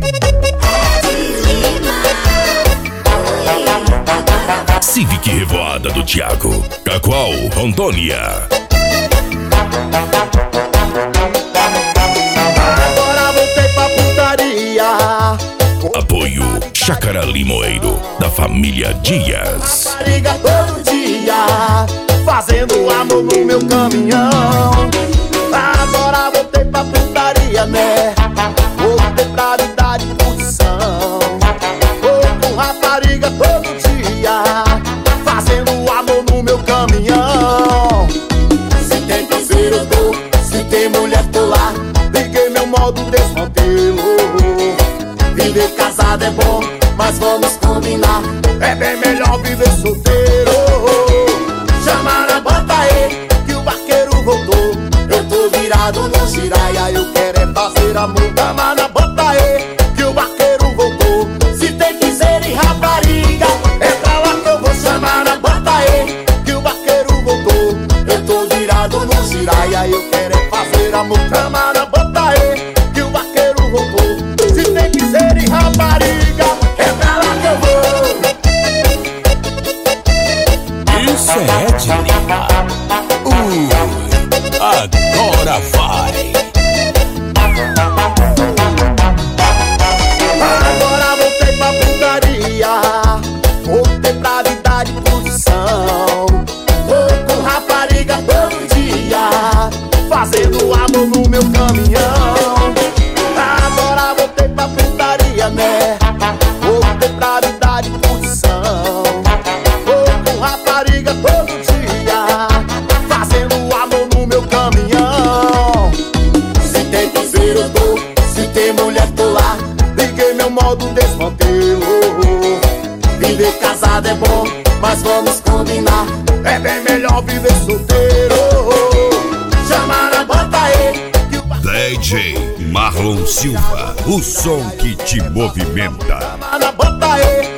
Civic Revoada do Thiago, Cacoal, Rondônia. Agora voltei pra putaria. Apoio Chácara Limoeiro, da família Dias. Rapariga todo dia, fazendo amor no meu caminhão. Agora voltei pra putaria, né? Voltei pra vida de posição. Vou com rapariga todo dia, fazendo amor no meu caminhão. Se tem parceiro eu tô, se tem mulher tô lá. Liguei meu modo desmantelo. Viver casado é bom, mas vamos combinar. É bem melhor viver solteiro. Chama na bota aí, que o vaqueiro voltou. Eu tô virado no giraia, eu quero é fazer amor. Chama na bota aí, que o vaqueiro voltou. Se tem quiser e rapariga, é pra lá que eu vou. Chamar na bota aí, que o vaqueiro voltou. Eu tô virado no giraia, eu quero é fazer amor. Chama na bota aí, que o vaqueiro voltou. Se tem quiser e rapariga, é pra lá que eu vou. Isso é de Lima. Agora vai. Agora voltei pra putaria, voltei pra vida de posição. Vou com rapariga todo dia, fazendo amor no meu caminhão. Agora voltei pra putaria, né? Voltei pra vida de posição. Vou com rapariga todo dia, fazendo amor no meu caminhão. Se tem parceiro eu tô, se tem mulher tô lá. Liguei meu modo desmantelo. Viver casado é bom, mas vamos combinar. É bem melhor viver solteiro. Chama na bota aí, que o DJ Marlon Silva, o som que te movimenta. chama na bota aí,